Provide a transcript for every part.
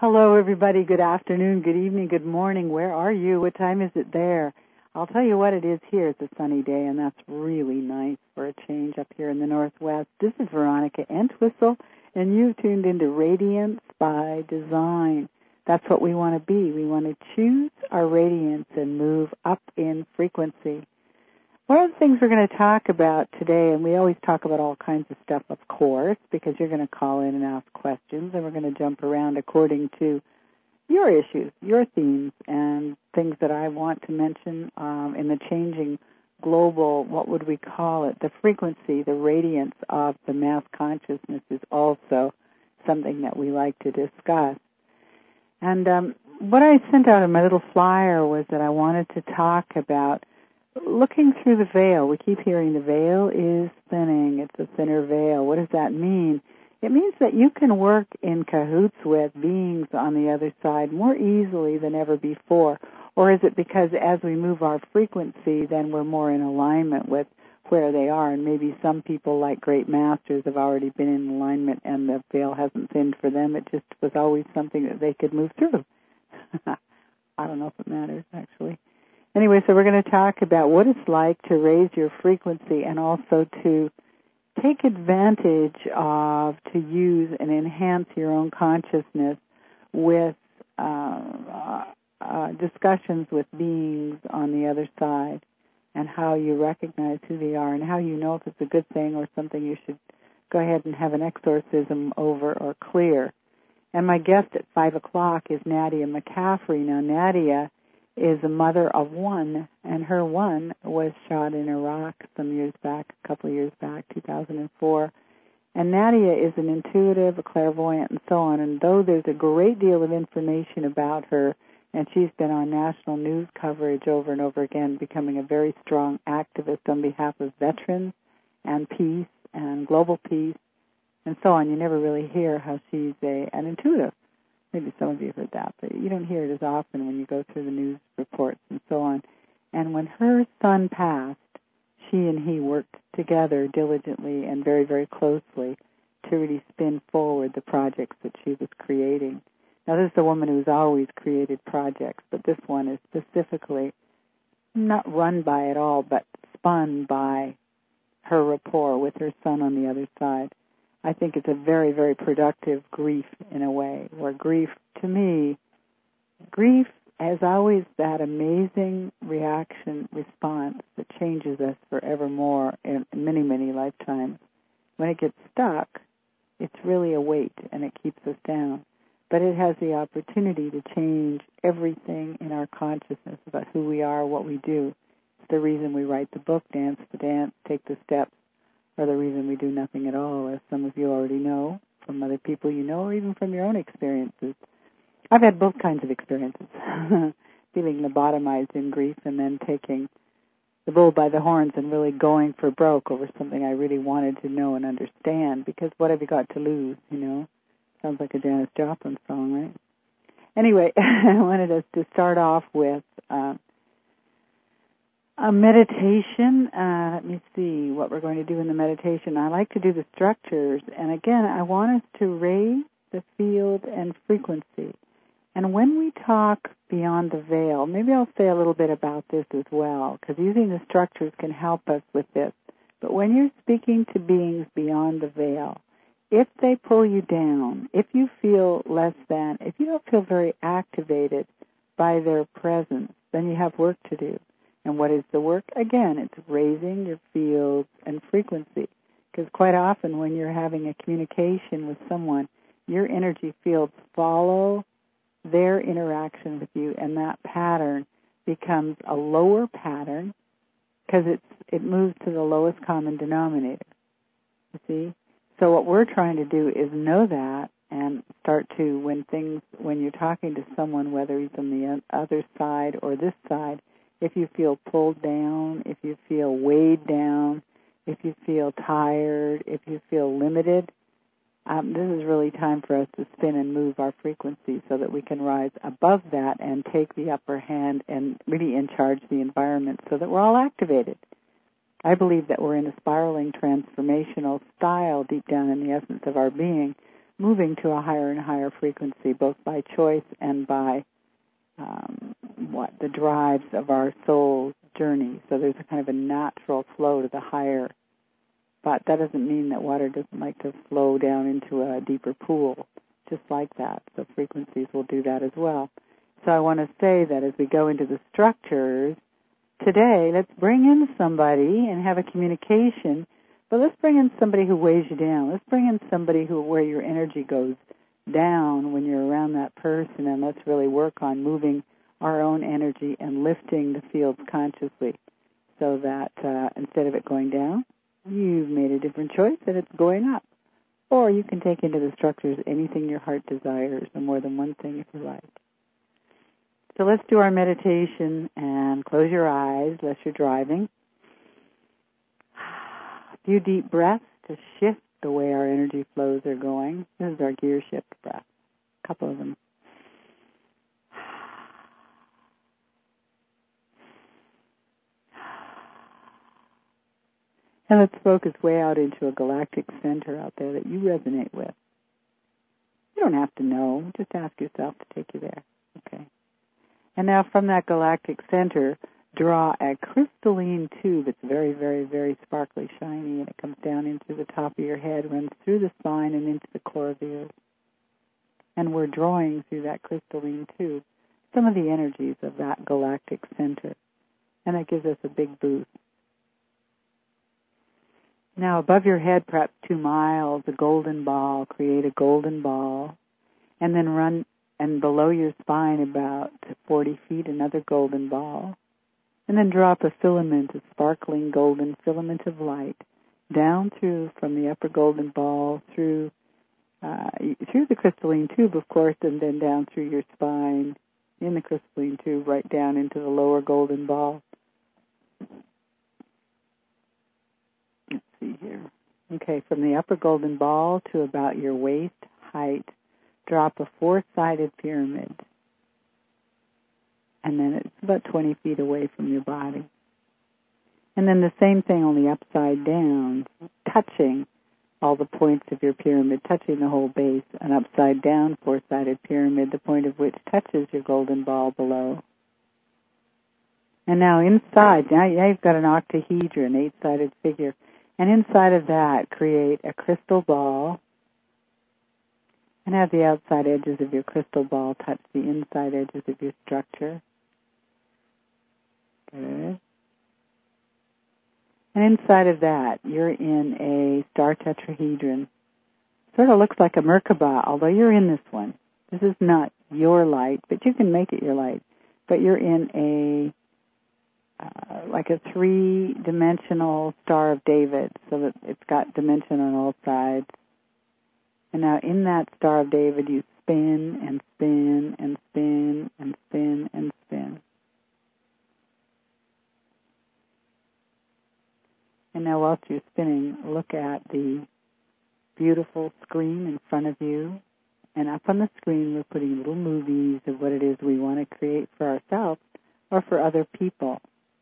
Hello, everybody. Good afternoon, good evening, good morning. Where are you? What time is it there? I'll tell you what it is here. It's a sunny day, and that's really nice for a change up here in the Northwest. This is Veronica Entwistle, and you've tuned into Radiance by Design. That's what we want to be. We want to choose our radiance and move up in frequency. One of the things we're going to talk about today, and we always talk about all kinds of stuff, of course, because you're going to call in and ask questions, and we're going to jump around according to your issues, your themes, and things that I want to mention in the changing global, what would we call it, the frequency, the radiance of the mass consciousness is also something that we like to discuss. And what I sent out in my little flyer was that I wanted to talk about looking through the veil. We keep hearing the veil is thinning. It's a thinner veil. What does that mean? It means that you can work in cahoots with beings on the other side more easily than ever before. Or is it because as we move our frequency, then we're more in alignment with where they are? And maybe some people, like great masters, have already been in alignment and the veil hasn't thinned for them. It just was always something that they could move through. I don't know if it matters, actually. Anyway, so we're going to talk about what it's like to raise your frequency and also to take advantage of, to use and enhance your own consciousness with discussions with beings on the other side and how you recognize who they are and how you know if it's a good thing or something you should go ahead and have an exorcism over or clear. And my guest at 5 o'clock is Nadia McCaffrey. Now, Nadia is a mother of one, and her one was shot in Iraq some years back, a couple of years back, 2004. And Nadia is an intuitive, a clairvoyant, and so on. And though there's a great deal of information about her, and she's been on national news coverage over and over again, becoming a very strong activist on behalf of veterans and peace and global peace and so on, you never really hear how she's an intuitive. Maybe some of you have heard that, but you don't hear it as often when you go through the news reports and so on. And when her son passed, she and he worked together diligently and very, very closely to really spin forward the projects that she was creating. Now, this is a woman who's always created projects, but this one is specifically not run by it all, but spun by her rapport with her son on the other side. I think it's a very, very productive grief in a way, where grief, to me, grief has always that amazing reaction, response that changes us forevermore in many, many lifetimes. When it gets stuck, it's really a weight and it keeps us down. But it has the opportunity to change everything in our consciousness about who we are, what we do. It's the reason we write the book, Dance the Dance, Take the Steps, or the reason we do nothing at all, as some of you already know from other people you know, or even from your own experiences. I've had both kinds of experiences, feeling lobotomized in grief and then taking the bull by the horns and really going for broke over something I really wanted to know and understand, because what have you got to lose, you know? Sounds like a Janis Joplin song, right? Anyway, I wanted us to start off with a meditation. Let me see what we're going to do in the meditation. I like to do the structures, and again, I want us to raise the field and frequency. And when we talk beyond the veil, maybe I'll say a little bit about this as well, because using the structures can help us with this. But when you're speaking to beings beyond the veil, if they pull you down, if you feel less than, if you don't feel very activated by their presence, then you have work to do. And what is the work? Again, it's raising your fields and frequency. Because quite often when you're having a communication with someone, your energy fields follow their interaction with you, and that pattern becomes a lower pattern because it moves to the lowest common denominator. You see? So what we're trying to do is know that and start to, when you're talking to someone, whether he's on the other side or this side, if you feel pulled down, if you feel weighed down, if you feel tired, if you feel limited, this is really time for us to spin and move our frequency so that we can rise above that and take the upper hand and really in charge the environment so that we're all activated. I believe that we're in a spiraling transformational style deep down in the essence of our being, moving to a higher and higher frequency, both by choice and by the drives of our soul's journey. So there's a kind of a natural flow to the higher. But that doesn't mean that water doesn't like to flow down into a deeper pool, just like that. So frequencies will do that as well. So I want to say that as we go into the structures, today let's bring in somebody and have a communication, but let's bring in somebody who weighs you down. Let's bring in somebody where your energy goes down when you're around that person, and let's really work on moving our own energy and lifting the fields consciously so that instead of it going down, you've made a different choice and it's going up. Or you can take into the structures anything your heart desires, or more than one thing if you like. So let's do our meditation and close your eyes unless you're driving. A few deep breaths to shift the way our energy flows are going. This is our gear shift breath. A couple of them. And let's focus way out into a galactic center out there that you resonate with. You don't have to know. Just ask yourself to take you there. Okay. And now from that galactic center, draw a crystalline tube. It's very, very, very sparkly, shiny, and it comes down into the top of your head, runs through the spine and into the core of the earth. And we're drawing through that crystalline tube some of the energies of that galactic center. And that gives us a big boost. Now above your head, perhaps 2 miles, a golden ball. Create a golden ball. And then run, and below your spine about 40 feet, another golden ball. And then drop a filament, a sparkling golden filament of light, down through from the upper golden ball through the crystalline tube, of course, and then down through your spine, in the crystalline tube, right down into the lower golden ball. Let's see here. Okay, from the upper golden ball to about your waist height, drop a 4-sided pyramid. And then it's about 20 feet away from your body. And then the same thing, only upside down, touching all the points of your pyramid, touching the whole base, an upside down 4-sided pyramid, the point of which touches your golden ball below. And now inside, now you've got an octahedron, 8-sided figure. And inside of that, create a crystal ball and have the outside edges of your crystal ball touch the inside edges of your structure. Good. And inside of that, you're in a star tetrahedron. Sort of looks like a Merkaba, although you're in this one. This is not your light, but you can make it your light. But you're in like a 3-dimensional Star of David, so that it's got dimension on all sides. And now in that Star of David, you spin and spin and spin and spin and spin. And now whilst you're spinning, look at the beautiful screen in front of you. And up on the screen, we're putting little movies of what it is we want to create for ourselves or for other people.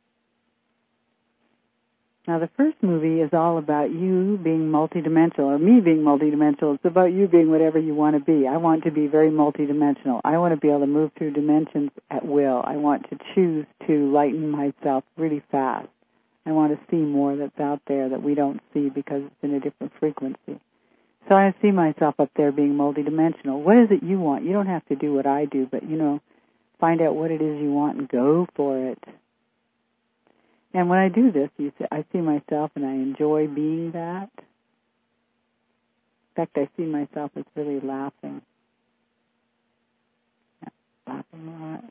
Now, the first movie is all about you being multidimensional, or me being multidimensional. It's about you being whatever you want to be. I want to be very multidimensional. I want to be able to move through dimensions at will. I want to choose to lighten myself really fast. I want to see more that's out there that we don't see because it's in a different frequency. So I see myself up there being multidimensional. What is it you want? You don't have to do what I do, but, find out what it is you want and go for it. And when I do this, I see myself and I enjoy being that. In fact, I see myself as really laughing. Yeah, laughing a lot.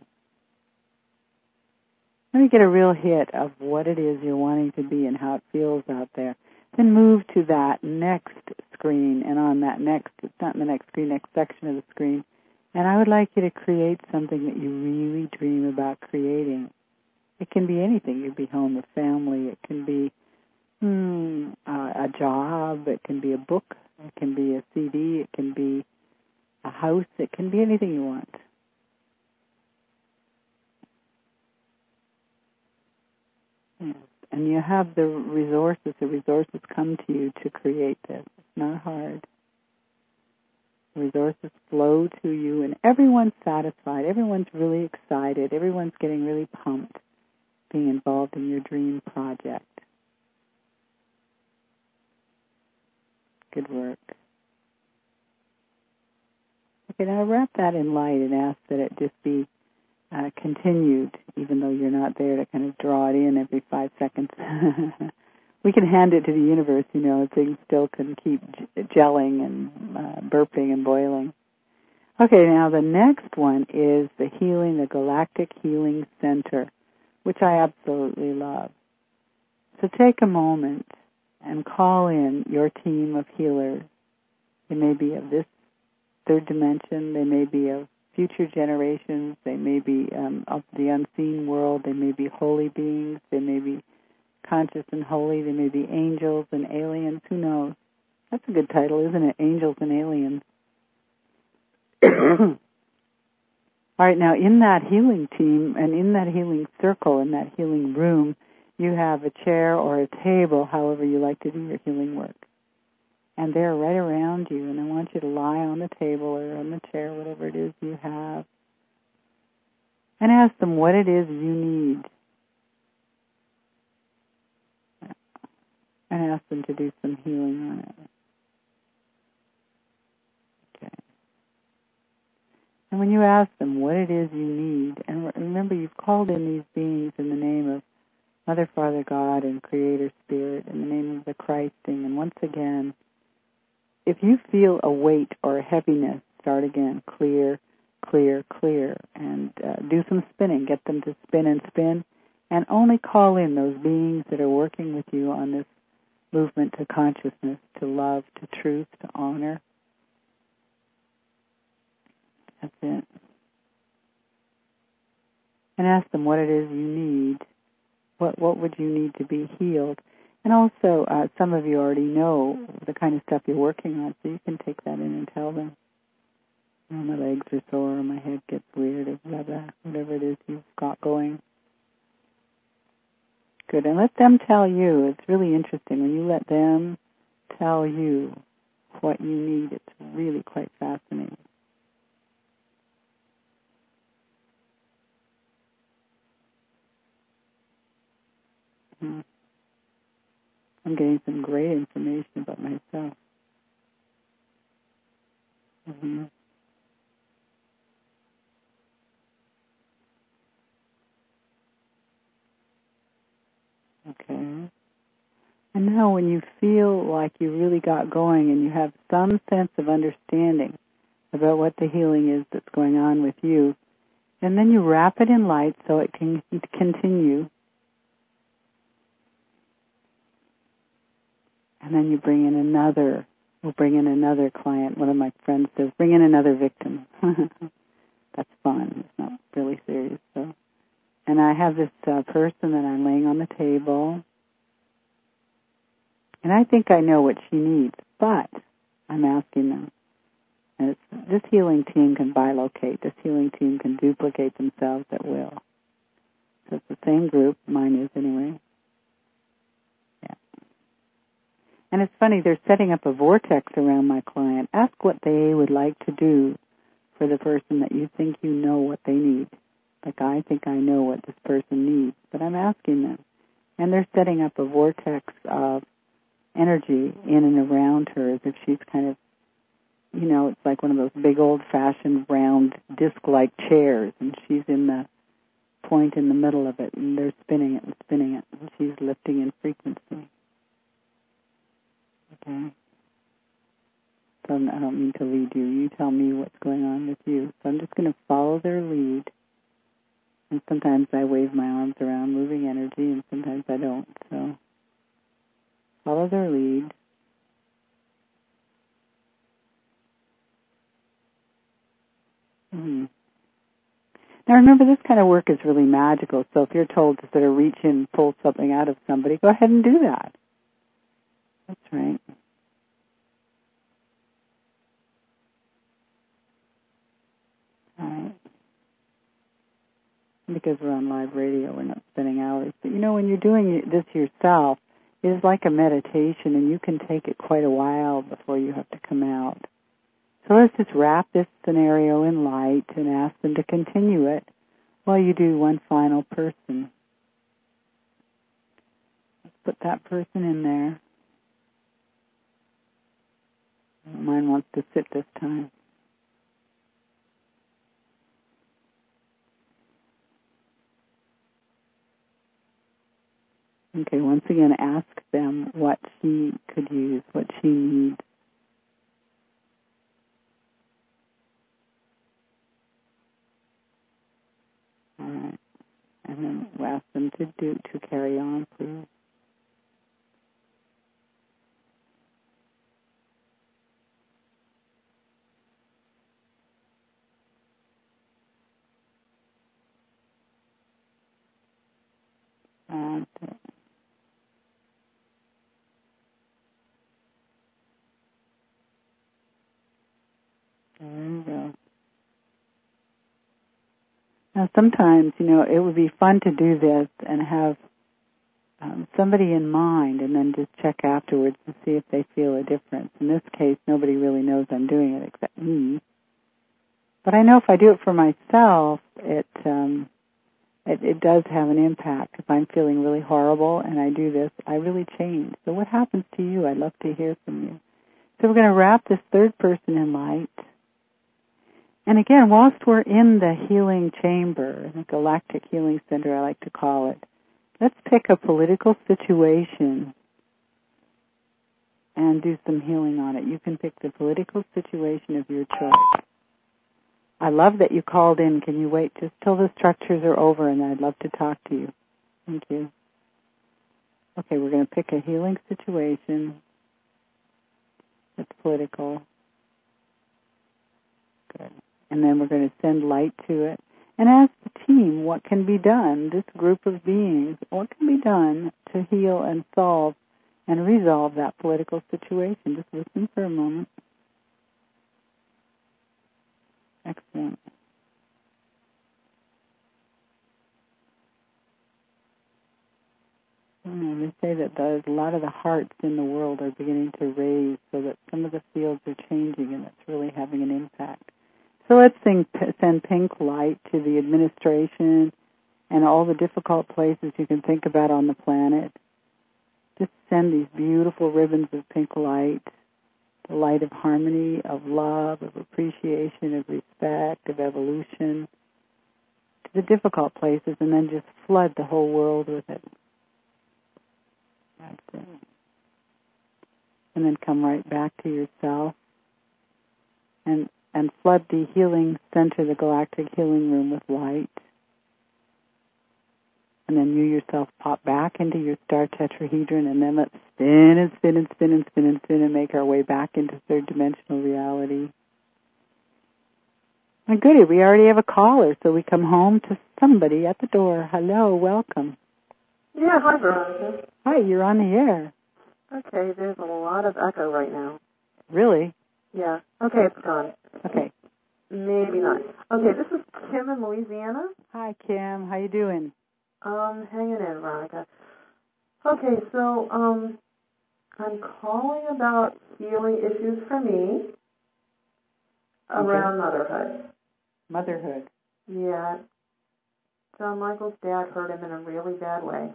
Let me get a real hit of what it is you're wanting to be and how it feels out there. Then move to that next screen, and on that next, it's not in the next screen, next section of the screen. And I would like you to create something that you really dream about creating. It can be anything. It could be home, a family. It can be a job. It can be a book. It can be a CD. It can be a house. It can be anything you want. Yes. And you have the resources. The resources come to you to create this. It's not hard. Resources flow to you, and everyone's satisfied. Everyone's really excited. Everyone's getting really pumped being involved in your dream project. Good work. Okay, now wrap that in light and ask that it just be continued, even though you're not there to kind of draw it in every 5 seconds. We can hand it to the universe, things still can keep gelling and burping and boiling. Okay, now the next one is the Galactic Healing Center, which I absolutely love. So take a moment and call in your team of healers. They may be of this third dimension, they may be of future generations, they may be of the unseen world, they may be holy beings, they may be conscious and holy, they may be angels and aliens, who knows? That's a good title, isn't it? Angels and aliens. All right, now in that healing team and in that healing circle, in that healing room, you have a chair or a table, however you like to do your healing work. And they're right around you, and I want you to lie on the table or on the chair, whatever it is you have, and ask them what it is you need. And ask them to do some healing on it. Okay. And when you ask them what it is you need, and remember you've called in these beings in the name of Mother, Father, God, and Creator Spirit, in the name of the Christing, and once again, if you feel a weight or a heaviness, start again, clear, clear, clear, and do some spinning. Get them to spin and spin, and only call in those beings that are working with you on this movement to consciousness, to love, to truth, to honor. That's it. And ask them what it is you need. What would you need to be healed? And also, some of you already know the kind of stuff you're working on, so you can take that in and tell them. My legs are sore, or my head gets weird, or blah, blah, whatever it is you've got going. Good, and let them tell you. It's really interesting. When you let them tell you what you need, it's really quite fascinating. Mm-hmm. I'm getting some great information about myself. Mm-hmm. Okay. And now when you feel like you really got going and you have some sense of understanding about what the healing is that's going on with you, and then you wrap it in light so it can continue. And then you bring in another. We'll bring in another client. One of my friends says, bring in another victim. That's fun. It's not really serious. So, and I have this person that I'm laying on the table. And I think I know what she needs, but I'm asking them. And this healing team can bilocate. This healing team can duplicate themselves at will. So it's the same group. Mine is anyway. And it's funny, they're setting up a vortex around my client. Ask what they would like to do for the person that you think you know what they need. Like, I think I know what this person needs, but I'm asking them. And they're setting up a vortex of energy in and around her as if she's kind of, it's like one of those big old-fashioned round disc-like chairs, and she's in the point in the middle of it, and they're spinning it, and she's lifting in frequency. Okay. So I don't mean to lead you. You tell me what's going on with you. So I'm just going to follow their lead. And sometimes I wave my arms around, moving energy, and sometimes I don't. So follow their lead. Mm-hmm. Now remember, this kind of work is really magical. So if you're told to sort of reach in and pull something out of somebody, go ahead and do that. That's right. All right. Because we're on live radio, we're not spending hours. But when you're doing this yourself, it is like a meditation, and you can take it quite a while before you have to come out. So let's just wrap this scenario in light and ask them to continue it while you do one final person. Let's put that person in there. Mine wants to sit this time. Okay, once again, ask them what she could use, what she needs. All right. And then we'll ask them to carry on, please. That's it. There you go. Now, sometimes, it would be fun to do this and have somebody in mind and then just check afterwards to see if they feel a difference. In this case, nobody really knows I'm doing it except me. But I know if I do it for myself, it does have an impact. If I'm feeling really horrible and I do this, I really change. So what happens to you? I'd love to hear from you. So we're going to wrap this third person in light. And again, whilst we're in the healing chamber, the Galactic Healing Center, I like to call it, let's pick a political situation and do some healing on it. You can pick the political situation of your choice. I love that you called in. Can you wait just till the structures are over, and I'd love to talk to you. Thank you. Okay, we're going to pick a healing situation that's political. Good. And then we're going to send light to it and ask the team what can be done, this group of beings, what can be done to heal and solve and resolve that political situation. Just listen for a moment. Excellent. They say that a lot of the hearts in the world are beginning to raise so that some of the fields are changing, and that's really having an impact. So let's send pink light to the administration and all the difficult places you can think about on the planet. Just send these beautiful ribbons of pink light, the light of harmony, of love, of appreciation, of respect, of evolution, to the difficult places, and then just flood the whole world with it. That's it. And then come right back to yourself and flood the healing center, the Galactic Healing Room, with light. And then you yourself pop back into your star tetrahedron, and then let's spin and spin and spin and spin and spin and make our way back into third dimensional reality. And goody, we already have a caller, so we come home to somebody at the door. Hello, welcome. Yeah, hi, Veronica. Hi, you're on the air. Okay, there's a lot of echo right now. Really? Yeah. Okay, it's gone. Okay. Maybe not. Okay, this is Kim in Louisiana. Hi, Kim. How you doing? Hanging in, Veronica. Okay, so, I'm calling about healing issues for me around motherhood. Motherhood. Yeah. John Michael's dad hurt him in a really bad way.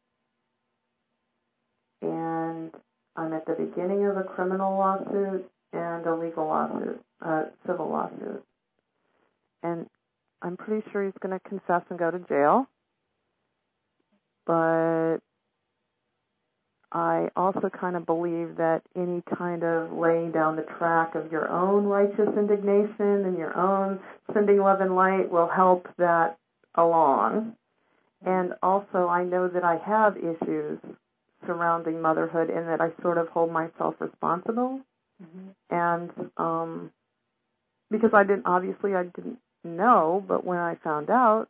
And I'm at the beginning of a criminal lawsuit and a legal lawsuit, civil lawsuit. And I'm pretty sure he's going to confess and go to jail. But I also kind of believe that any kind of laying down the track of your own righteous indignation and your own sending love and light will help that along. And also I know that I have issues surrounding motherhood in that I sort of hold myself responsible. Mm-hmm. And because I didn't know, but when I found out,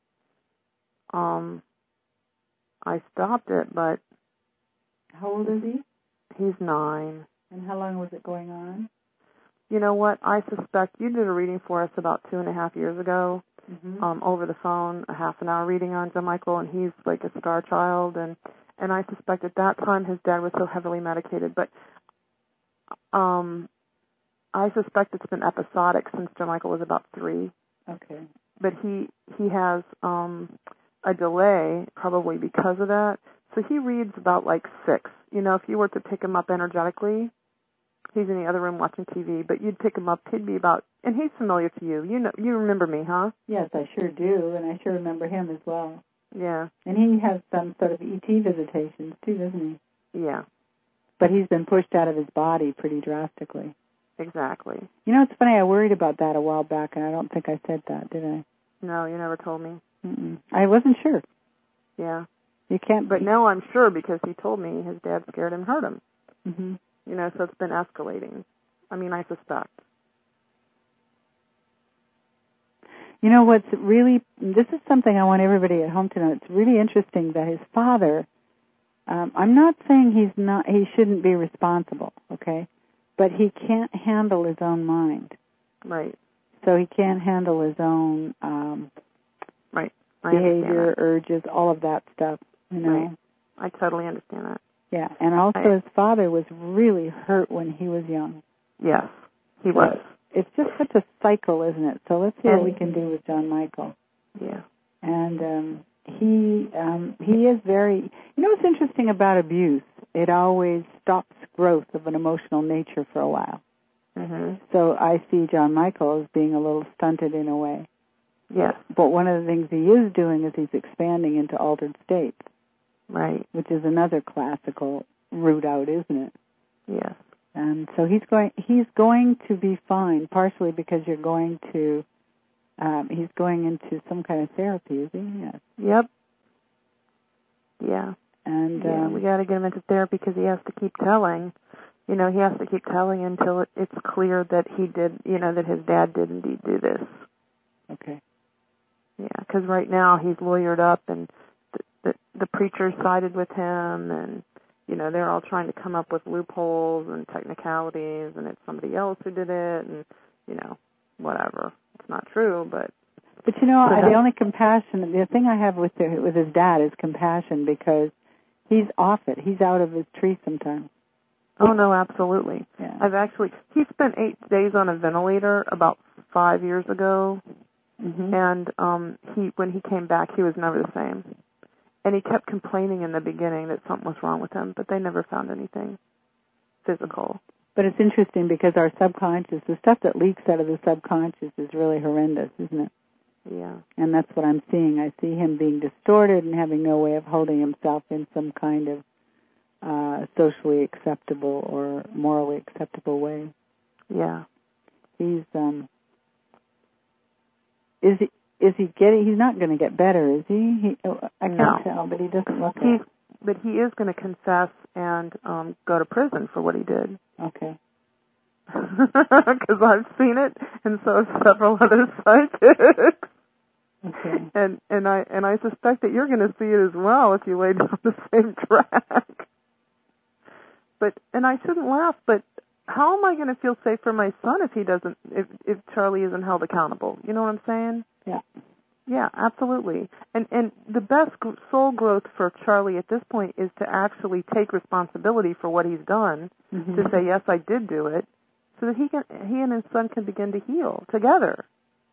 I stopped it. But how old is he? He's 9. And how long was it going on? You know what? I suspect you did a reading for us about 2.5 years ago, over the phone, a half an hour reading on John Michael, and he's like a star child, and I suspect at that time his dad was so heavily medicated. But I suspect it's been episodic since John Michael was about 3. Okay. But he has a delay probably because of that. So he reads about like 6. You know, if you were to pick him up energetically, he's in the other room watching TV, but you'd pick him up, he'd be about, and he's familiar to you. You know, you remember me, huh? Yes, I sure do, and I sure remember him as well. Yeah. And he has some sort of ET visitations too, doesn't he? Yeah. But he's been pushed out of his body pretty drastically. Exactly. You know, it's funny, I worried about that a while back, and I don't think I said that, did I? No, you never told me. Mm-mm. I wasn't sure. Yeah. You can't. But now I'm sure because he told me his dad scared him, hurt him. Mm-hmm. You know, so it's been escalating. I mean, I suspect. You know what's really, this is something I want everybody at home to know. It's really interesting that his father, I'm not saying he shouldn't be responsible, okay? But he can't handle his own mind. Right. So he can't handle his own right. behavior, urges, all of that stuff, you know? Right. I totally understand that. Yeah, and also his father was really hurt when he was young. Yes, he was. It's just such a cycle, isn't it? So let's see what we can do with John Michael. Yeah. And he is very, you know what's interesting about abuse? It always stops growth of an emotional nature for a while. Mm-hmm. So I see John Michael as being a little stunted in a way. Yes. But one of the things he is doing is he's expanding into altered states. Right. Which is another classical route out, isn't it? Yes. And so he's going to be fine, partially because he's going into some kind of therapy, is he? Yes. Yep. Yeah. And we got to get him into therapy because he has to keep telling. You know, he has to keep telling until it's clear that he did, you know, that his dad did indeed do this. Okay. Yeah, because right now he's lawyered up and the preacher sided with him, and you know they're all trying to come up with loopholes and technicalities, and it's somebody else who did it, and you know whatever. It's not true, but you know the only compassion, the thing I have with his dad is compassion because he's off it. He's out of his tree sometimes. Oh no, absolutely. Yeah. He spent 8 days on a ventilator about 5 years ago, and when he came back, he was never the same. And he kept complaining in the beginning that something was wrong with him, but they never found anything physical. But it's interesting because our subconscious, the stuff that leaks out of the subconscious is really horrendous, isn't it? Yeah. And that's what I'm seeing. I see him being distorted and having no way of holding himself in some kind of socially acceptable or morally acceptable way. Yeah. He's he's not going to get better, is he? I can't tell, but he doesn't look it. But he is going to confess and go to prison for what he did. Okay. Because I've seen it, and so have several other psychics. Okay. And I suspect that you're going to see it as well if you lay down the same track. And I shouldn't laugh, but how am I going to feel safe for my son if Charlie isn't held accountable? You know what I'm saying? Yeah. Yeah, absolutely. And the best soul growth for Charlie at this point is to actually take responsibility for what he's done, to say, yes, I did do it, so that he and his son can begin to heal together.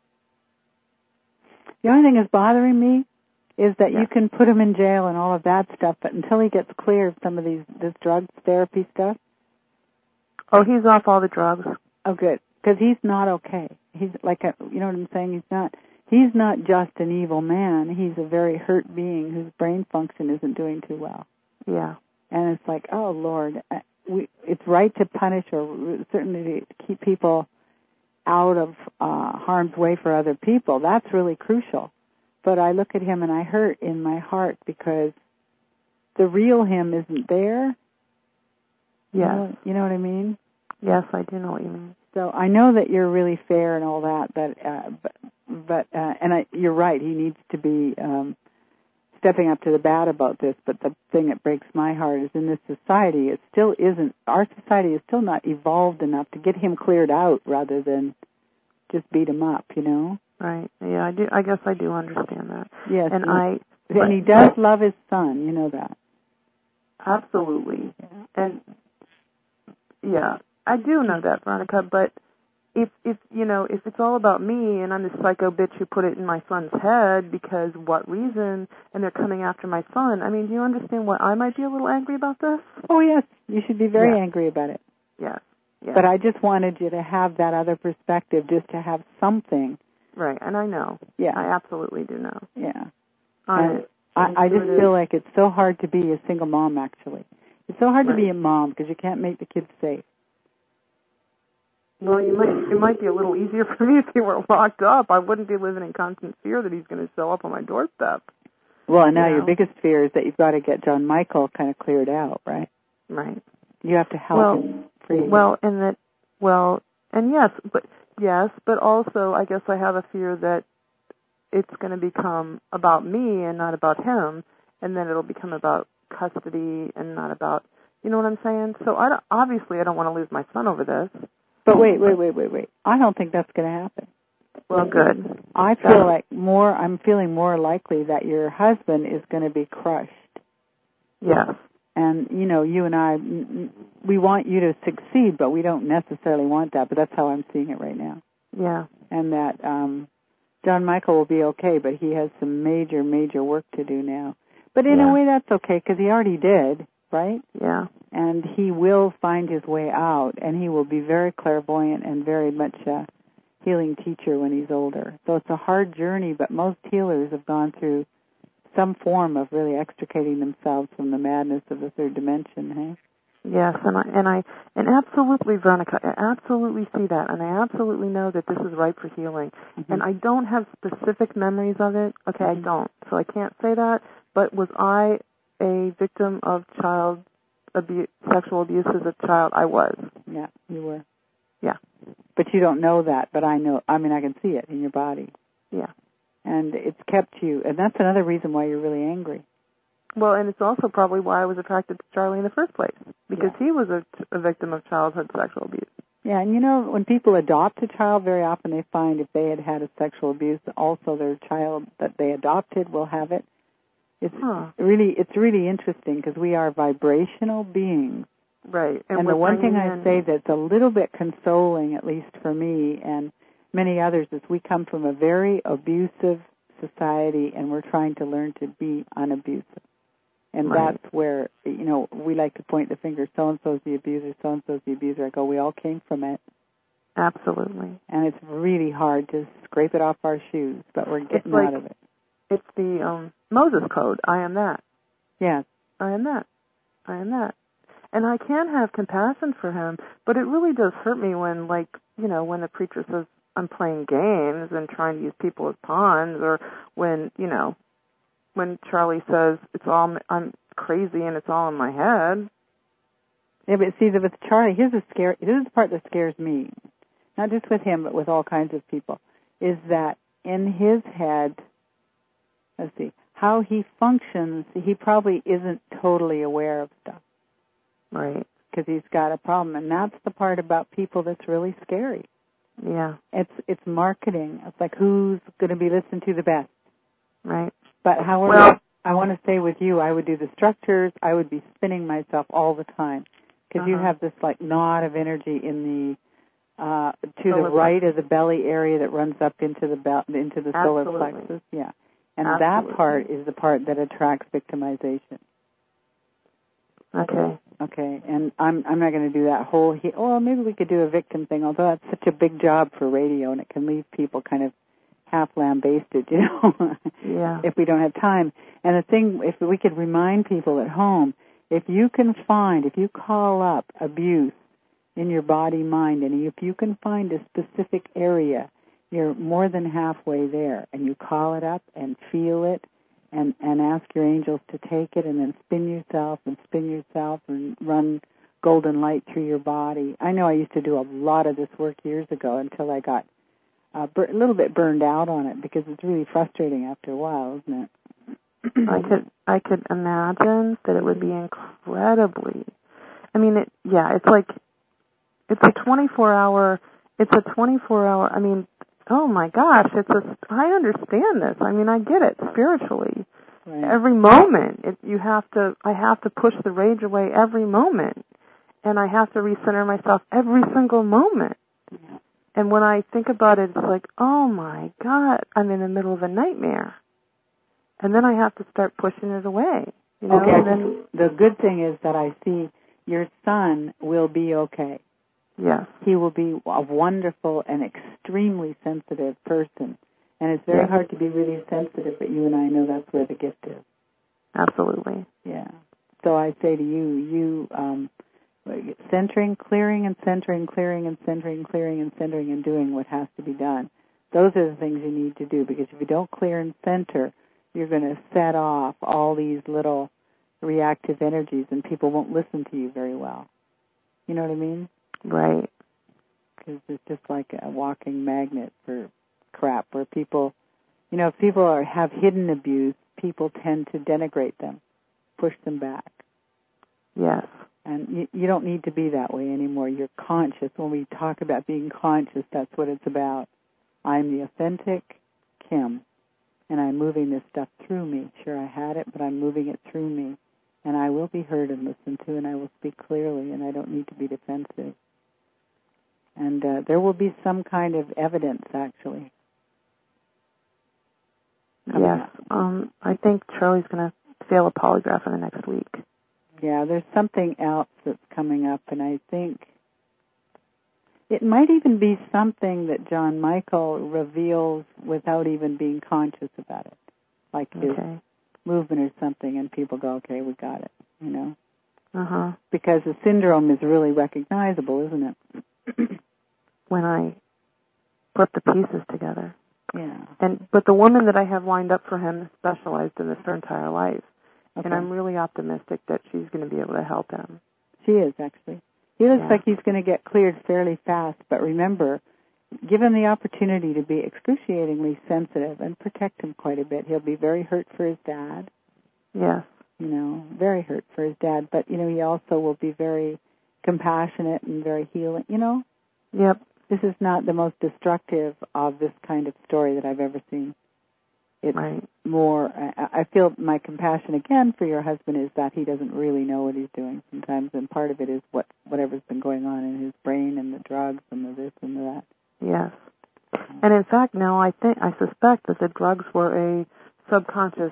The only thing that's bothering me is that you can put him in jail and all of that stuff, but until he gets clear of some of this drug therapy stuff. Oh, he's off all the drugs. Oh, good. Because he's not okay. He's like, you know what I'm saying? He's not just an evil man. He's a very hurt being whose brain function isn't doing too well. Yeah. And it's like, oh, Lord, it's right to punish or certainly to keep people out of harm's way for other people. That's really crucial. But I look at him and I hurt in my heart because the real him isn't there. Yes. You know what I mean? Yes, I do know what you mean. So I know that you're really fair and all that, you're right. He needs to be stepping up to the bat about this. But the thing that breaks my heart is in this society, it still isn't. Our society is still not evolved enough to get him cleared out, rather than just beat him up. You know? Right. Yeah, I do. I guess I do understand that. Yes. And he does love his son. You know that. Absolutely. Yeah. And yeah, I do know that, Veronica. But if it's all about me and I'm the psycho bitch who put it in my son's head because what reason, and they're coming after my son, I mean, do you understand why I might be a little angry about this? Oh, yes. You should be very angry about it. Yes. Yes. But I just wanted you to have that other perspective, just to have something. Right, and I know. Yeah. I absolutely do know. Yeah. I just feel like it's so hard to be a single mom, actually. It's so hard to be a mom because you can't make the kids safe. Well, it might be a little easier for me if he were locked up. I wouldn't be living in constant fear that he's going to show up on my doorstep. Well, and now your biggest fear is that you've got to get John Michael kind of cleared out, right? Right. You have to help him free. But also I guess I have a fear that it's going to become about me and not about him, and then it'll become about custody and not about, you know what I'm saying? So obviously I don't want to lose my son over this. But wait. I don't think that's going to happen. Well, good. I feel like I'm feeling more likely that your husband is going to be crushed. Yes. And, you and I, we want you to succeed, but we don't necessarily want that. But that's how I'm seeing it right now. Yeah. And that John Michael will be okay, but he has some major, major work to do now. But in a way, that's okay, because he already did, right? Yeah. And he will find his way out, and he will be very clairvoyant and very much a healing teacher when he's older. So it's a hard journey, but most healers have gone through some form of really extricating themselves from the madness of the third dimension, hey? Yes, and absolutely, Veronica, I absolutely see that, and I absolutely know that this is ripe for healing. Mm-hmm. And I don't have specific memories of it. Okay, I don't, so I can't say that. But was I a victim of child abuse, sexual abuse as a child? I was. Yeah, you were. Yeah. But you don't know that, but I know. I mean, I can see it in your body. Yeah. And it's kept you, and that's another reason why you're really angry. Well, and it's also probably why I was attracted to Charlie in the first place, because he was a victim of childhood sexual abuse. Yeah, and when people adopt a child, very often they find if they had a sexual abuse, also their child that they adopted will have it. It's really interesting because we are vibrational beings. Right. And the one thing I say that's a little bit consoling, at least for me and many others, is we come from a very abusive society and we're trying to learn to be unabusive. And that's where, we like to point the finger, so-and-so's the abuser, so-and-so's the abuser. I go, we all came from it. Absolutely. And it's really hard to scrape it off our shoes, but we're getting out of it. It's the Moses Code. I am that. Yes. I am that. I am that. And I can have compassion for him, but it really does hurt me when, when the preacher says I'm playing games and trying to use people as pawns, or when Charlie says I'm crazy and it's all in my head. Yeah, but see, with Charlie, this is the part that scares me, not just with him, but with all kinds of people, is that in his head, let's see, how he functions, he probably isn't totally aware of stuff. Right. Because he's got a problem, and that's the part about people that's really scary. Yeah. It's marketing. It's like, who's going to be listened to the best? Right. But however, I want to say with you, I would do the structures. I would be spinning myself all the time because you have this knot of energy in the to the right of the belly area that runs up into the solar plexus. Yeah, and that part is the part that attracts victimization. Okay, and I'm not going to do that whole. Maybe we could do a victim thing, although that's such a big job for radio, and it can leave people kind of half lambasted, Yeah. if we don't have time. And the thing, if we could remind people at home, if you call up abuse in your body, mind, and if you can find a specific area, you're more than halfway there, and you call it up and feel it, and ask your angels to take it, and then spin yourself and run golden light through your body. I know I used to do a lot of this work years ago until I got a little bit burned out on it, because it's really frustrating after a while, isn't it? I could imagine that it would be incredibly. I mean, it's like it's a 24-hour. I mean, oh my gosh, I understand this. I mean, I get it spiritually. Right. Every moment, I have to push the rage away every moment, and I have to recenter myself every single moment. Yeah. And when I think about it, it's like, oh my God, I'm in the middle of a nightmare. And then I have to start pushing it away. You know? Okay, and then, the good thing is that I see your son will be okay. yes. He will be a wonderful and extremely sensitive person. And it's very hard to be really sensitive, but you and I know that's where the gift is. Absolutely. Yeah. So I say to you, centering, clearing, and centering, clearing, and centering, clearing, and centering, and doing what has to be done. Those are the things you need to do, because if you don't clear and center, you're going to set off all these little reactive energies, and people won't listen to you very well. You know what I mean? Right. Because it's just like a walking magnet for crap, where people, if people have hidden abuse, people tend to denigrate them, push them back. Yes. And you don't need to be that way anymore. You're conscious. When we talk about being conscious, that's what it's about. I'm the authentic Kim, and I'm moving this stuff through me. Sure, I had it, but I'm moving it through me. And I will be heard and listened to, and I will speak clearly, and I don't need to be defensive. And there will be some kind of evidence, actually. Yes. I think Charlie's going to fail a polygraph in the next week. Yeah, there's something else that's coming up, and I think it might even be something that John Michael reveals without even being conscious about it, like his movement or something, and people go, okay, we got it, Uh-huh. Because the syndrome is really recognizable, isn't it? When I put the pieces together. Yeah. But the woman that I have lined up for him specialized in this her entire life. Okay. And I'm really optimistic that she's going to be able to help him. She is, actually. He looks like he's going to get cleared fairly fast, but remember, give him the opportunity to be excruciatingly sensitive and protect him quite a bit. He'll be very hurt for his dad. Yes. Very hurt for his dad, but, he also will be very compassionate and very healing, Yep. This is not the most destructive of this kind of story that I've ever seen. It's more, I feel my compassion again for your husband is that he doesn't really know what he's doing sometimes, and part of it is whatever's been going on in his brain and the drugs and the this and the that. Yes. And in fact, now I suspect that the drugs were a subconscious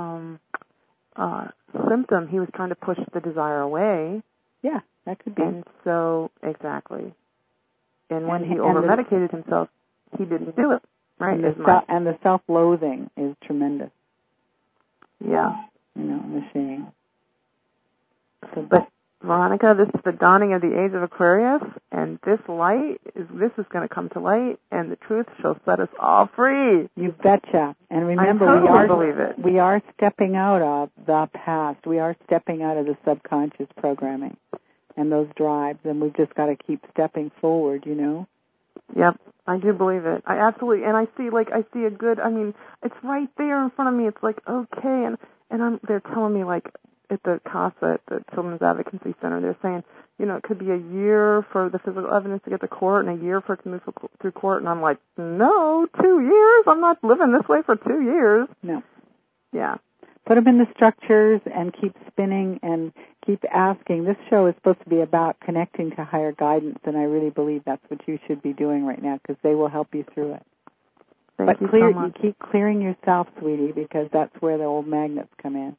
symptom. He was trying to push the desire away. Yeah, that could be. And so, exactly. And when he over-medicated himself, he didn't do it, right? And the self-loathing is tremendous. Yeah. The shame. But, Veronica, this is the dawning of the age of Aquarius, and this is going to come to light, and the truth shall set us all free. You betcha. And remember, we are stepping out of the past. We are stepping out of the subconscious programming and those drives, and we've just got to keep stepping forward, Yep, I do believe it. I absolutely, and I see a good, it's right there in front of me. It's like, okay, and they're telling me, like, at the CASA, at the Children's Advocacy Center, they're saying, it could be a year for the physical evidence to get to court and a year for it to move through court, and I'm like, no, 2 years? I'm not living this way for 2 years. No. Yeah. Put them in the structures and keep spinning and keep asking. This show is supposed to be about connecting to higher guidance, and I really believe that's what you should be doing right now, because they will help you through it. Thank you so much. You keep clearing yourself, sweetie, because that's where the old magnets come in.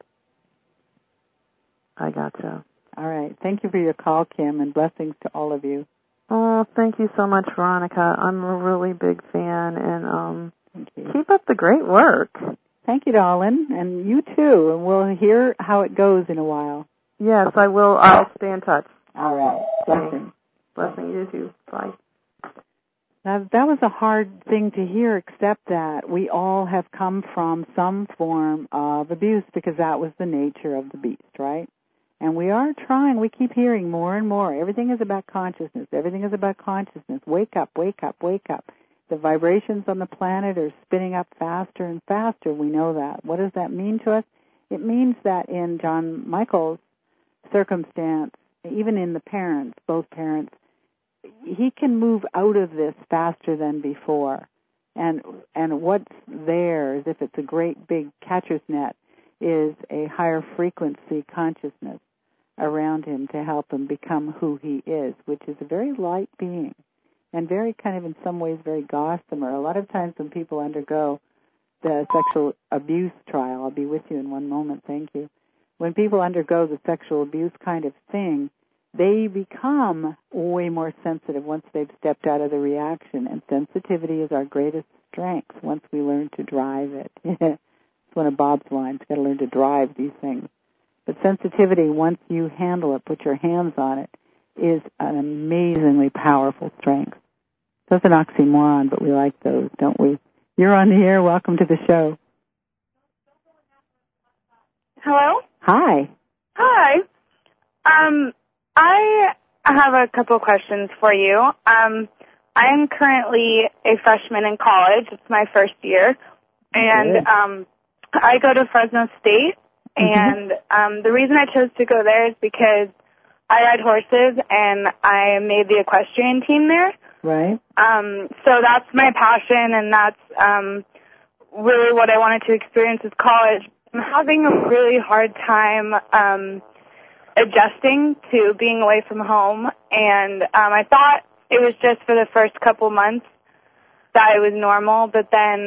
I gotcha. All right. Thank you for your call, Kim, and blessings to all of you. Oh, thank you so much, Veronica. I'm a really big fan, and thank you. Keep up the great work. Thank you, darling, and you too, and we'll hear how it goes in a while. Yes, I will. I'll stay in touch. All right. Blessings. Blessing you too. Bye. Now, that was a hard thing to hear, except that we all have come from some form of abuse, because that was the nature of the beast, right? And we are trying. We keep hearing more and more. Everything is about consciousness. Everything is about consciousness. Wake up, wake up, wake up. The vibrations on the planet are spinning up faster and faster. We know that. What does that mean to us? It means that in John Michael's circumstance, even in the parents, both parents, he can move out of this faster than before. And what's there, as if it's a great big catcher's net, is a higher frequency consciousness around him to help him become who he is, which is a very light being. and very kind of in some ways very gossamer. A lot of times when people undergo the sexual abuse trial, I'll be with you in one moment, thank you. When people undergo the sexual abuse kind of thing, they become way more sensitive once they've stepped out of the reaction, and sensitivity is our greatest strength once we learn to drive it. It's one of Bob's lines, got to learn to drive these things. But sensitivity, once you handle it, put your hands on it, is an amazingly powerful strength. So it's an oxymoron, but we like those, don't we? You're on the air. Welcome to the show. Hello? Hi. Hi. I have a couple questions for you. I'm currently a freshman in college. It's my first year. And I go to Fresno State. And the reason I chose to go there is because I ride horses, and I made the equestrian team there. Right. So that's my passion, and that's really what I wanted to experience with college. I'm having a really hard time adjusting to being away from home, and I thought it was just for the first couple months that it was normal, but then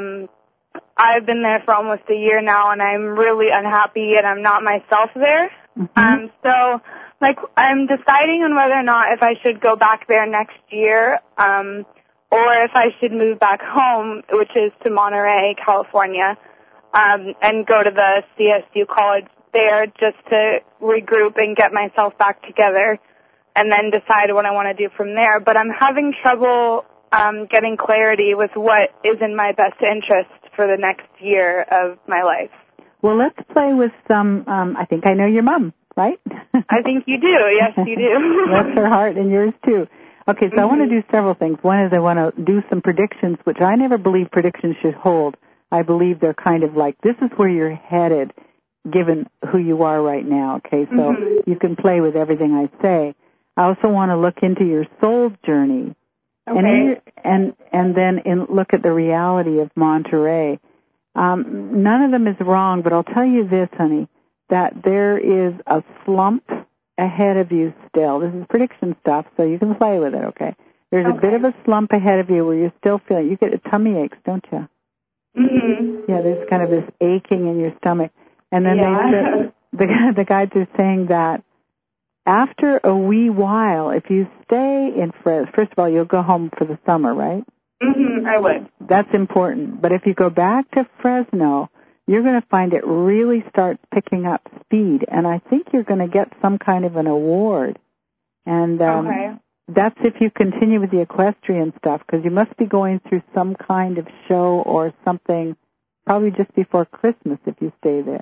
I've been there for almost a year now, and I'm really unhappy, and I'm not myself there. So, I'm deciding on whether or not if I should go back there next year, or if I should move back home, which is to Monterey, California, and go to the CSU college there just to regroup and get myself back together, and then decide what I want to do from there. But I'm having trouble getting clarity with what is in my best interest for the next year of my life. Well, let's play with some, I think I know your mom, right? I think you do. Yes, you do. Bless her heart, and yours too. Okay, so I want to do several things. One is I want to do some predictions, which I never believe predictions should hold. I believe they're kind of like, this is where you're headed, given who you are right now, okay? So you can play with everything I say. I also want to look into your soul journey. Okay. And then look at the reality of Monterey. None of them is wrong, but I'll tell you this, honey, that there is a slump ahead of you still. This is prediction stuff, so you can play with it, okay? There's a bit of a slump ahead of you where you're still feeling, you get tummy aches, don't you? Yeah, there's kind of this aching in your stomach. And then the guides are saying that after a wee while, if you stay in Fresno, first of all, you'll go home for the summer, right? I would. That's important. But if you go back to Fresno, you're going to find it really starts picking up speed. And I think you're going to get some kind of an award. And that's if you continue with the equestrian stuff, because you must be going through some kind of show or something probably just before Christmas if you stay there.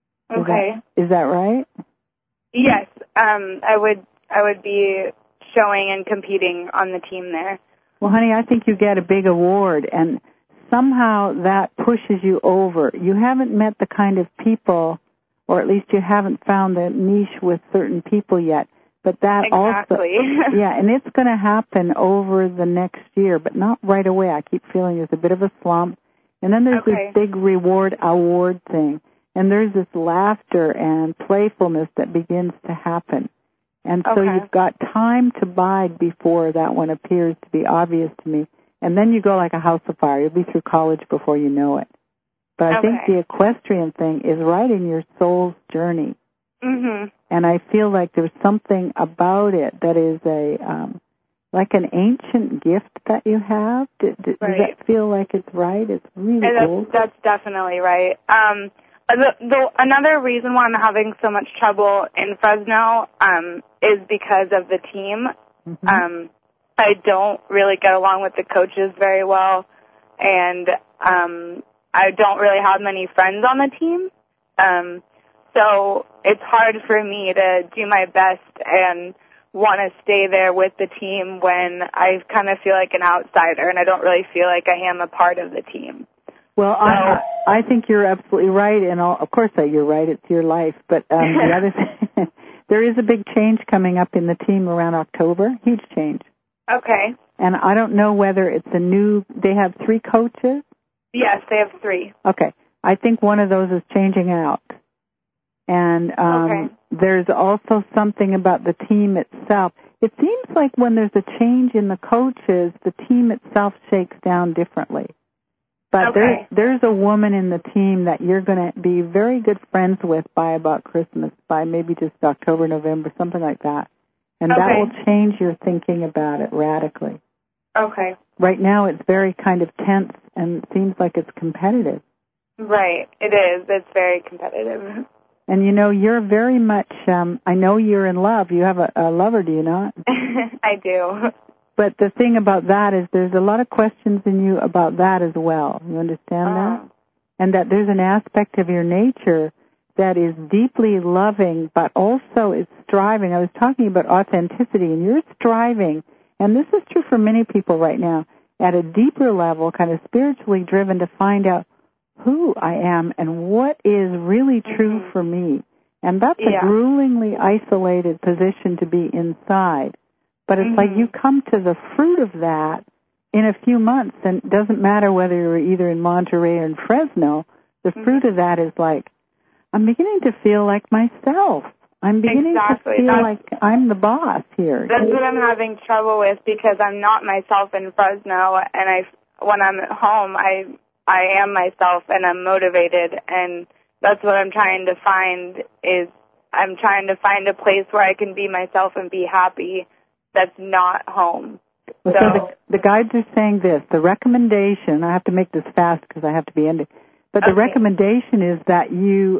Is that right? Yes, I would be showing and competing on the team there. Well, honey, I think you get a big award, and somehow that pushes you over. You haven't met the kind of people, or at least you haven't found the niche with certain people yet. But that also, yeah, and it's going to happen over the next year, but not right away. I keep feeling there's a bit of a slump, and then there's this big award thing. And there's this laughter and playfulness that begins to happen. And so you've got time to bide before that one appears to be obvious to me. And then you go like a house of fire. You'll be through college before you know it. But I think the equestrian thing is right in your soul's journey. And I feel like there's something about it that is like an ancient gift that you have. Does that feel like it's right? It's really cool. That's definitely right. Another reason why I'm having so much trouble in Fresno is because of the team. I don't really get along with the coaches very well, and I don't really have many friends on the team. So it's hard for me to do my best and want to stay there with the team when I kind of feel like an outsider, and I don't really feel like I am a part of the team. Well, I think you're absolutely right, and of course you're right. It's your life, but the other thing, there is a big change coming up in the team around October. Huge change. Okay. And I don't know whether it's they have 3 coaches? Yes, they have 3. Okay. I think one of those is changing out. And there's also something about the team itself. It seems like when there's a change in the coaches, the team itself shakes down differently. But there's a woman in the team that you're going to be very good friends with by about Christmas, by maybe just October, November, something like that. And that will change your thinking about it radically. Okay. Right now it's very kind of tense and seems like it's competitive. Right, it is. It's very competitive. And, you're very much, I know you're in love. You have a lover, do you not? I do. But the thing about that is there's a lot of questions in you about that as well. You understand that? And that there's an aspect of your nature that is deeply loving, but also is striving. I was talking about authenticity, and you're striving, and this is true for many people right now, at a deeper level, kind of spiritually driven to find out who I am and what is really true for me. And that's a gruelingly isolated position to be inside. But it's like you come to the fruit of that in a few months, and it doesn't matter whether you're either in Monterey or in Fresno. The fruit of that is like, I'm beginning to feel like myself. I'm beginning to feel like I'm the boss here. That's what I'm having trouble with, because I'm not myself in Fresno, and when I'm at home, I am myself, and I'm motivated, and that's what I'm trying to find is I'm trying to find a place where I can be myself and be happy that's not home. Well, so the guides are saying this. The recommendation, I have to make this fast because I have to be ending, but the recommendation is that you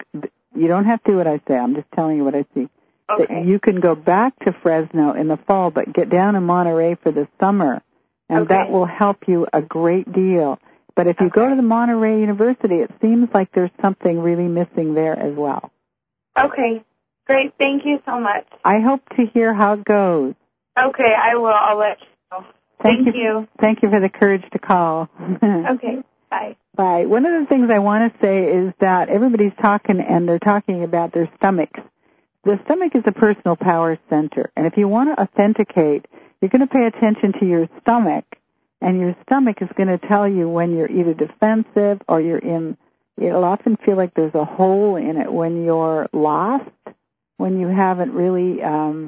don't have to do what I say. I'm just telling you what I see. Okay. That you can go back to Fresno in the fall, but get down in Monterey for the summer, and that will help you a great deal. But if you go to the Monterey University, it seems like there's something really missing there as well. Okay. Great. Thank you so much. I hope to hear how it goes. Okay, I will. I'll let you know. Thank you. Thank you for the courage to call. Okay. Bye. Bye. One of the things I want to say is that everybody's talking, and they're talking about their stomachs. The stomach is a personal power center, and if you want to authenticate, you're going to pay attention to your stomach, and your stomach is going to tell you when you're either defensive or you'll often feel like there's a hole in it when you're lost, when you haven't really,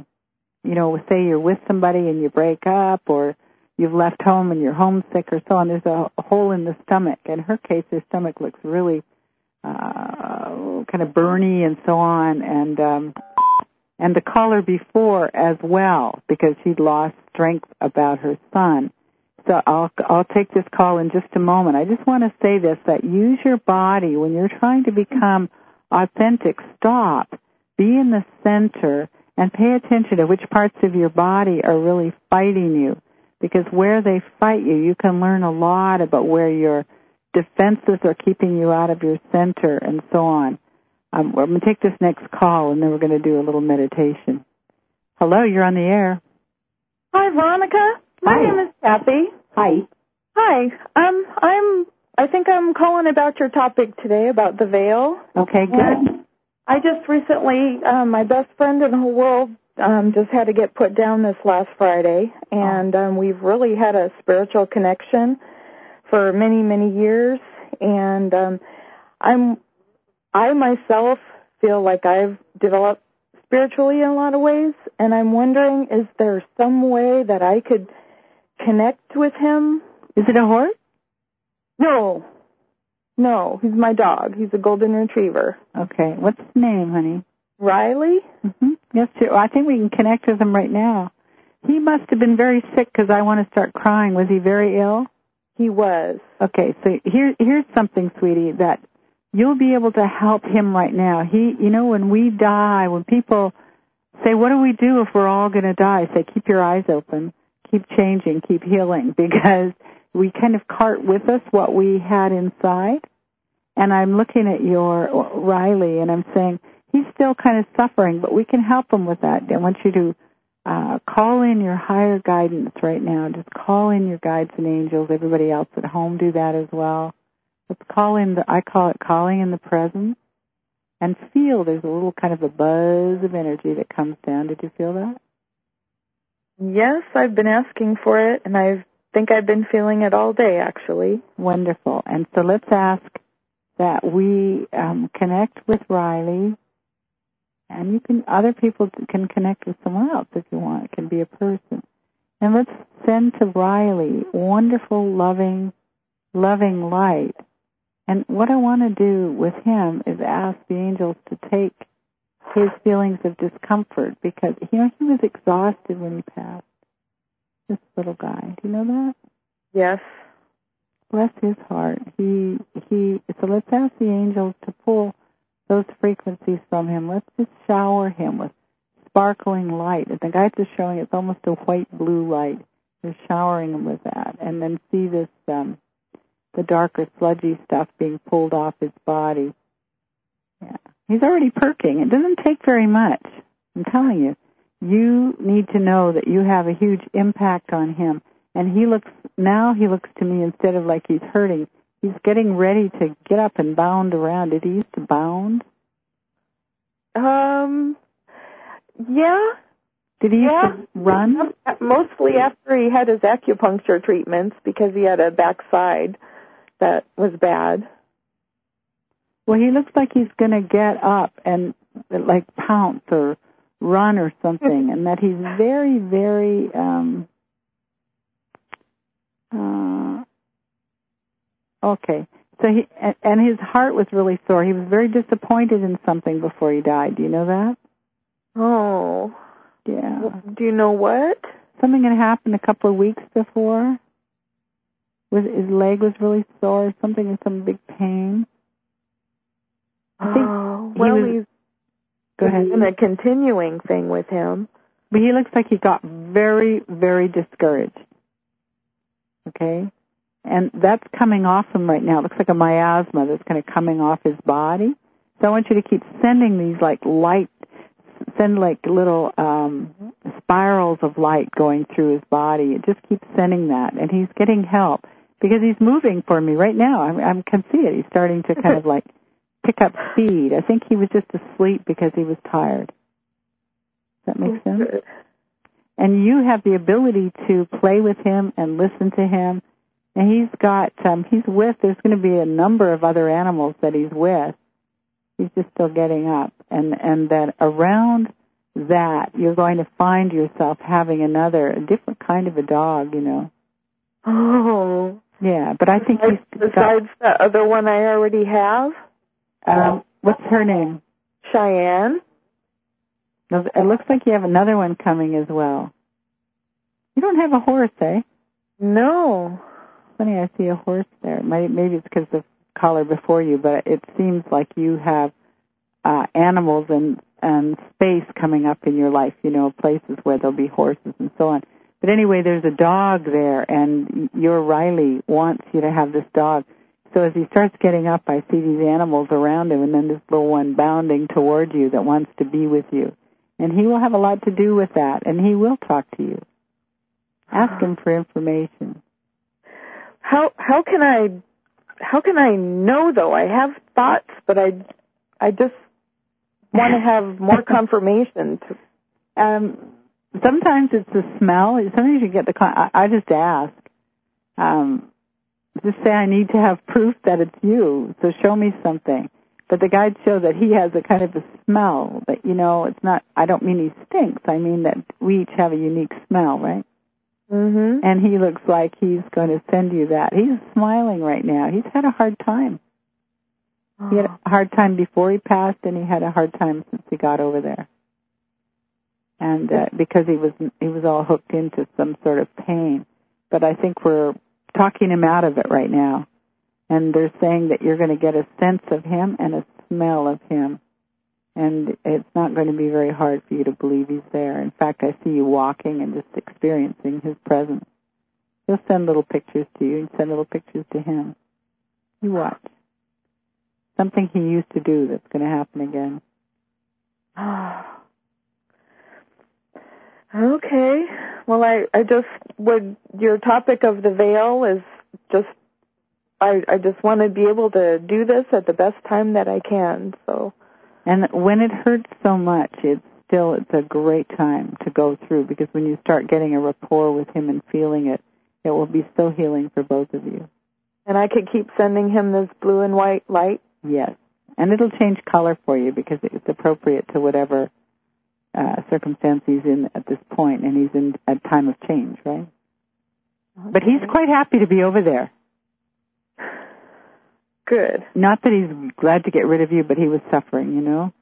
say you're with somebody and you break up, or you've left home and you're homesick or so on. There's a hole in the stomach. In her case, her stomach looks really kind of burny and so on, and the caller before as well, because she'd lost strength about her son. So I'll take this call in just a moment. I just want to say this, that use your body when you're trying to become authentic. Stop, be in the center, and pay attention to which parts of your body are really fighting you. Because where they fight you, you can learn a lot about where your defenses are keeping you out of your center and so on. I'm going to take this next call, and then we're going to do a little meditation. Hello, you're on the air. Hi, Veronica. My name is Kathy. Hi. Hi. I think I'm calling about your topic today about the veil. Okay, good. And I just recently, my best friend in the whole world just had to get put down this last Friday, and we've really had a spiritual connection for many, many years, and I myself feel like I've developed spiritually in a lot of ways, and I'm wondering, is there some way that I could connect with him? Is it a horse? No, he's my dog. He's a golden retriever. Okay, what's his name, honey? Riley? Mm-hmm. Yes, sir. I think we can connect with him right now. He must have been very sick because I want to start crying. Was he very ill? He was. Okay, so here's something, sweetie, that you'll be able to help him right now. When we die, when people say, what do we do if we're all going to die? Say, keep your eyes open, keep changing, keep healing, because we kind of cart with us what we had inside. And I'm looking at your Riley, and I'm saying, he's still kind of suffering, but we can help him with that. I want you to call in your higher guidance right now. Just call in your guides and angels. Everybody else at home do that as well. Let's call in I call it calling in the presence, and feel there's a little kind of a buzz of energy that comes down. Did you feel that? Yes, I've been asking for it, and I think I've been feeling it all day, actually. Wonderful. And so let's ask that we connect with Riley, And other people can connect with someone else if you want. It can be a person. And let's send to Riley wonderful, loving light. And what I want to do with him is ask the angels to take his feelings of discomfort, because, he was exhausted when he passed. This little guy. Do you know that? Yes. Bless his heart. So let's ask the angels to pull those frequencies from him. Let's just shower him with sparkling light. And the guides are showing it's almost a white-blue light. They're showering him with that. And then see this, the darker, sludgy stuff being pulled off his body. Yeah. He's already perking. It doesn't take very much. I'm telling you. You need to know that you have a huge impact on him. And he looks to me, instead of like he's hurting, he's getting ready to get up and bound around. Did he used to bound? Yeah. Did he used to run? Mostly after he had his acupuncture treatments, because he had a backside that was bad. Well, he looks like he's going to get up and like pounce or run or something, and that he's very, very, okay. So and his heart was really sore. He was very disappointed in something before he died. Do you know that? Oh. Yeah. Do you know what? Something had happened a couple of weeks before. His leg was really sore, something in some big pain. I think he's go ahead. In a continuing thing with him. But he looks like he got very, very discouraged. Okay? And that's coming off him right now. It looks like a miasma that's kind of coming off his body. So I want you to keep sending these send little spirals of light going through his body. It just keeps sending that. And he's getting help because he's moving for me right now. I can see it. He's starting to kind of like pick up speed. I think he was just asleep because he was tired. Does that make sense? Good. And you have the ability to play with him and listen to him. And he's got, there's going to be a number of other animals that he's with. He's just still getting up. And then around that, you're going to find yourself having a different kind of a dog, Oh. Yeah, but I think besides the other one I already have? What's her name? Cheyenne. No, it looks like you have another one coming as well. You don't have a horse, eh? No. Funny, I see a horse there. Maybe it's because of the caller before you, but it seems like you have animals and space coming up in your life, places where there'll be horses and so on. But anyway, there's a dog there, and your Riley wants you to have this dog. So as he starts getting up, I see these animals around him, and then this little one bounding toward you that wants to be with you. And he will have a lot to do with that, and he will talk to you. Ask him for information. How can I know, though? I have thoughts, but I just want to have more confirmation. Sometimes it's the smell. Sometimes you get I just ask. Just say, I need to have proof that it's you, so show me something. But the guides show that he has a kind of a smell that, it's not, I don't mean he stinks. I mean that we each have a unique smell, right? Mm-hmm. And he looks like he's going to send you that. He's smiling right now. He's had a hard time. He had a hard time before he passed, and he had a hard time since he got over there. And because he was all hooked into some sort of pain. But I think we're talking him out of it right now. And they're saying that you're going to get a sense of him and a smell of him. And it's not going to be very hard for you to believe he's there. In fact, I see you walking and just experiencing his presence. He'll send little pictures to you and send little pictures to him. You watch. Something he used to do that's going to happen again. Okay. Well, I just your topic of the veil is just, I just want to be able to do this at the best time that I can, so. And when it hurts so much, it's a great time to go through, because when you start getting a rapport with him and feeling it, it will be so healing for both of you. And I could keep sending him this blue and white light? Yes. And it'll change color for you because it's appropriate to whatever circumstance he's in at this point, and he's in a time of change, right? Okay. But he's quite happy to be over there. Good. Not that he's glad to get rid of you, but he was suffering, you know?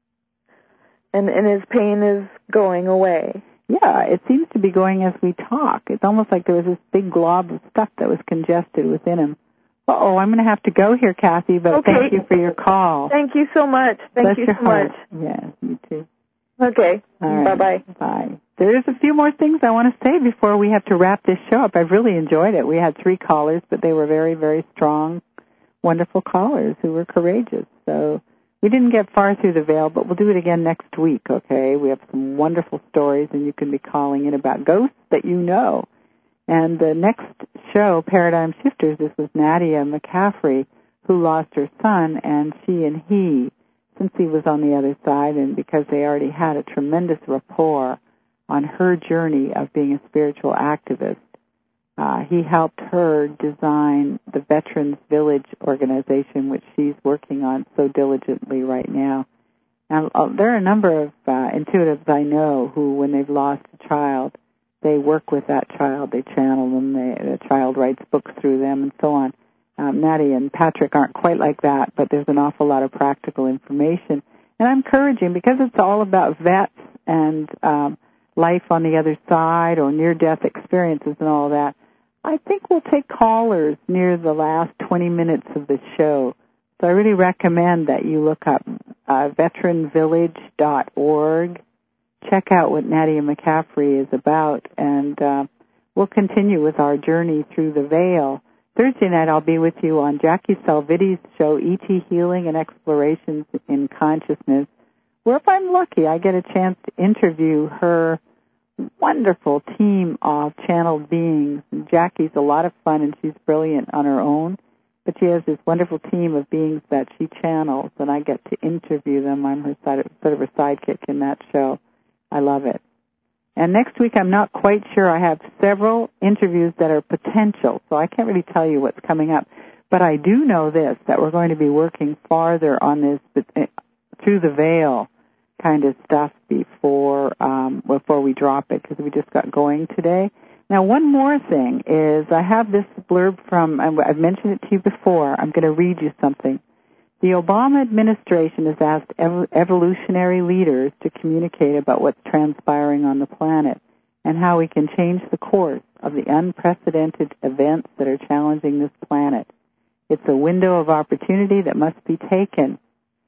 And his pain is going away. Yeah, it seems to be going as we talk. It's almost like there was this big glob of stuff that was congested within him. I'm going to have to go here, Kathy, but okay. Thank you for your call. Thank you so much. Thank you so much. Yes, you too. Okay. Right. Bye-bye. Bye. There's a few more things I want to say before we have to wrap this show up. I've really enjoyed it. We had 3 callers, but they were very, very strong, wonderful callers who were courageous. So we didn't get far through the veil, but we'll do it again next week, okay? We have some wonderful stories, and you can be calling in about ghosts that you know. And the next show, Paradigm Shifters, this was Nadia McCaffrey, who lost her son, and she and he, since he was on the other side, and because they already had a tremendous rapport on her journey of being a spiritual activist, he helped her design the Veterans Village organization, which she's working on so diligently right now. And there are a number of intuitives I know who, when they've lost a child, they work with that child, they channel them, the child writes books through them, and so on. Nadia and Patrick aren't quite like that, but there's an awful lot of practical information. And I'm encouraging, because it's all about vets and life on the other side or near-death experiences and all that, I think we'll take callers near the last 20 minutes of the show. So I really recommend that you look up veteranvillage.org. Check out what Nadia McCaffrey is about, and we'll continue with our journey through the veil. Thursday night I'll be with you on Jackie Salviti's show, E.T. Healing and Explorations in Consciousness, where if I'm lucky I get a chance to interview her wonderful team of channeled beings. And Jackie's a lot of fun, and she's brilliant on her own, but she has this wonderful team of beings that she channels, and I get to interview them. I'm her sort of a sidekick in that show. I love it. And next week, I'm not quite sure. I have several interviews that are potential, so I can't really tell you what's coming up. But I do know this, that we're going to be working farther on this through the veil kind of stuff before we drop it, because we just got going today. Now, one more thing is I have this blurb from, I've mentioned it to you before. I'm going to read you something. The Obama administration has asked evolutionary leaders to communicate about what's transpiring on the planet and how we can change the course of the unprecedented events that are challenging this planet. It's a window of opportunity that must be taken.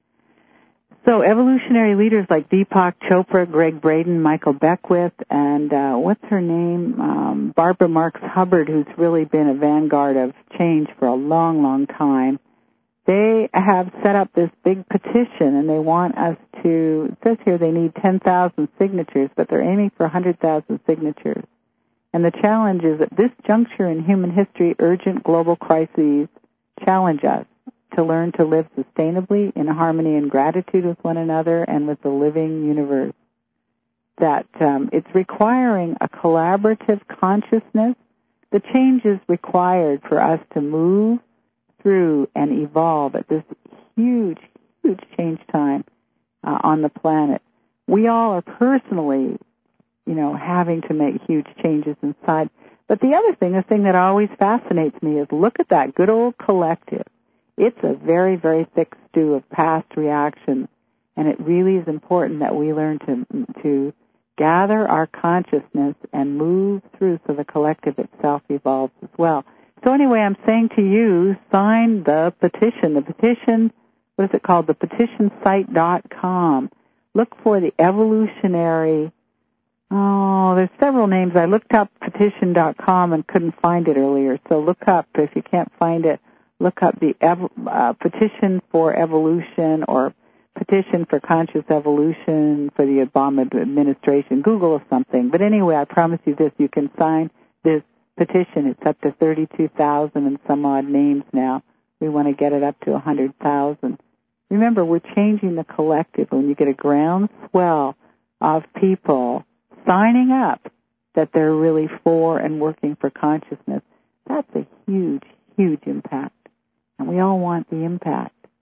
So evolutionary leaders like Deepak Chopra, Greg Braden, Michael Beckwith, and what's her name? Barbara Marx Hubbard, who's really been a vanguard of change for a long, long time. They have set up this big petition, and they want us to, it says here they need 10,000 signatures, but they're aiming for 100,000 signatures. And the challenge is at this juncture in human history, urgent global crises challenge us to learn to live sustainably in harmony and gratitude with one another and with the living universe. That it's requiring a collaborative consciousness. The change is required for us to move through and evolve at this huge, huge change time on the planet. We all are personally, having to make huge changes inside. But the other thing, the thing that always fascinates me is look at that good old collective. It's a very, very thick stew of past reactions, and it really is important that we learn to gather our consciousness and move through so the collective itself evolves as well. So anyway, I'm saying to you, sign the petition. The petition, what is it called? The petitionsite.com. Look for the evolutionary, there's several names. I looked up petition.com and couldn't find it earlier. So look up, if you can't find it, look up the petition for evolution or petition for conscious evolution for the Obama administration. Google or something. But anyway, I promise you this, you can sign this petition. It's up to 32,000 and some odd names now. We want to get it up to 100,000. Remember, we're changing the collective. When you get a groundswell of people signing up that they're really for and working for consciousness, that's a huge, huge impact. And we all want the impact.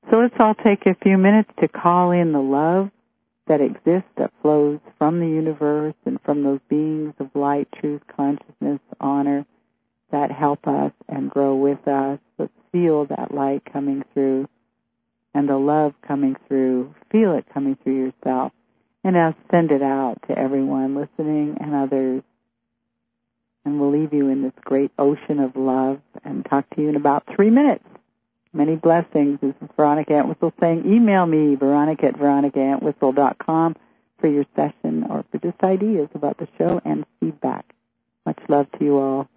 So let's all take a few minutes to call in the love that exists, that flows from the universe and from those beings of light, truth, consciousness, honor that help us and grow with us. Let's feel that light coming through and the love coming through. Feel it coming through yourself. And now send it out to everyone listening and others. And we'll leave you in this great ocean of love and talk to you in about 3 minutes. Many blessings. This is Veronica Entwistle saying, email me, veronica@veronicaentwistle.com for your session or for just ideas about the show and feedback. Much love to you all.